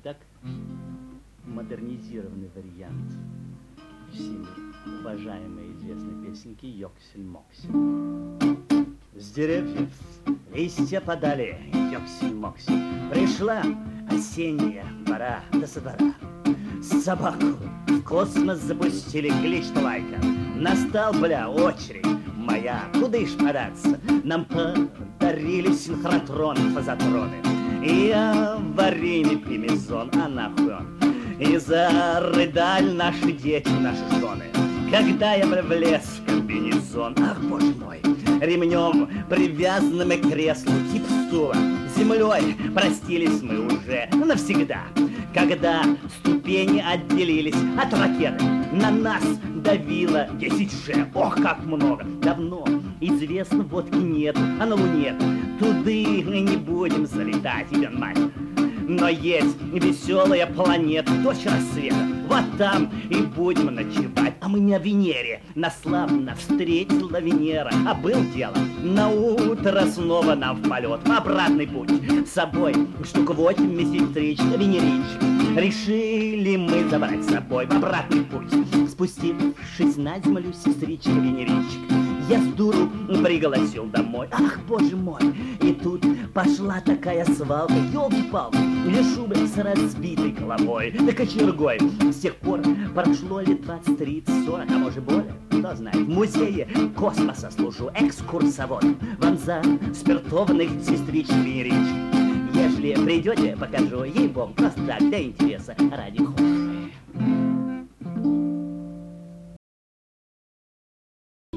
Итак, модернизированный вариант всеми уважаемой известной песенки «Йоксель-моксель». С деревьев листья подали, йоксель-моксель. Пришла осенняя пора до со двора. Собаку в космос запустили, клич лайка. Настал, бля, очередь моя, куда ишь податься? Нам подарили синхротроны, фазотроны и аварийный пимизон, а нахуй он. И зарыдали наши дети, наши жены, когда я влез в комбинезон. Ах, боже мой, ремнем, привязанным к креслу, тип стула, землей простились мы уже навсегда. Когда ступени отделились от ракеты, на нас давило 10G. Ох, как много! Давно известно, водки нет, а на Луне туды не будем залетать, ебен мать. Но есть веселая планета, дочь рассвета. Вот там и будем ночевать. А мы не о Венере. Нас славно встретила Венера. А был дело, на утро снова нам в полет. В обратный путь с собой штук 8 сестричек, венеричек. Решили мы забрать с собой в обратный путь. Спустившись на землю, сестричек, венеричек, я с дуру пригласил домой. Ах, боже мой! И тут пошла такая свалка, елки-палки, лежу с разбитой головой, да кочергой. С тех пор прошло лет 20, 30, 40, а может более, кто знает. В музее космоса служу экскурсоводом вам за спиртованных сестричек, венеричек. Если придете, покажу, ей-богу, просто так, для интереса ради.